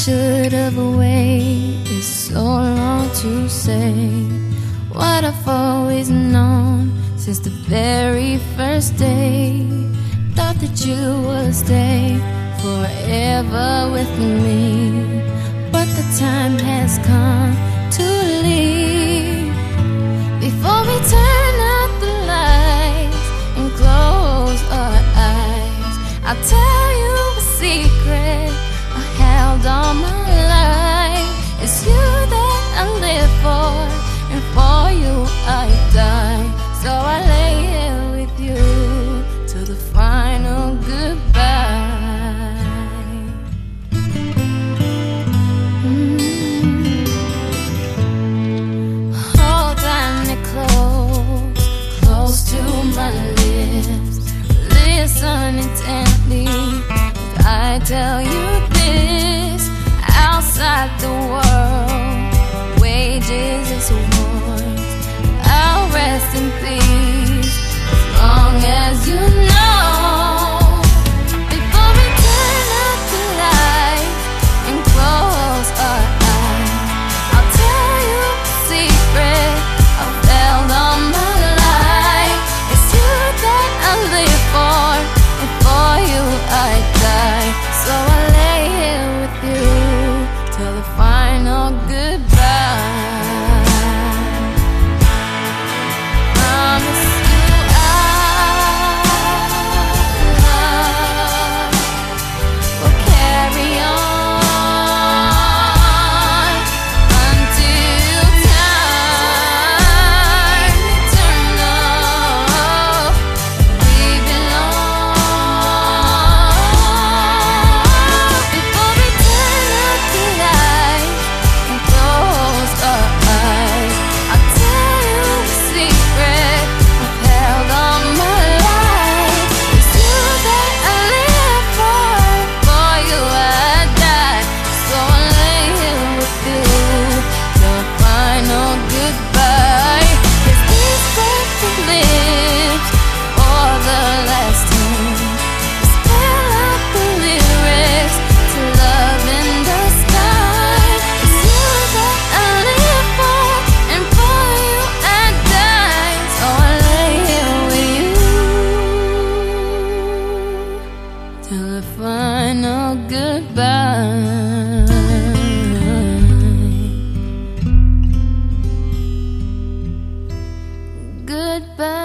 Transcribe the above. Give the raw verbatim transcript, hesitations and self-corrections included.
should have waited so long to say what I've always known since the very first day. Thought that you would stay forever with me, but the time has come to leave. Before we turn out the lights and close our eyes, I'll tell you a secret I held all my life. It's you that I live for, and for you I die. So I lay here with you till the final goodbye. Mm. Hold me close, close to my lips. Listen intently as I tell you this. Outside the world wages its wars. I'll rest in peace as long as you know. Before we turn out the lights and close our eyes, I'll tell you a secret I've held all my life. It's you that I live for, and for you I die. So I lay here with you till the final goodbye. Promise you our love will carry on until time eternal. We belong. Before we turn out the lights and close our eyes, I'll tell you a secret I've held all my life. It's you that I live for, for you I die. So I lay here with you till the final goodbye. Kiss these perfect lips for the last time. Spell out the lyrics to love in the sky. It's you that I live for, and for you I die. So I lay here with you till the final goodbye. Goodbye.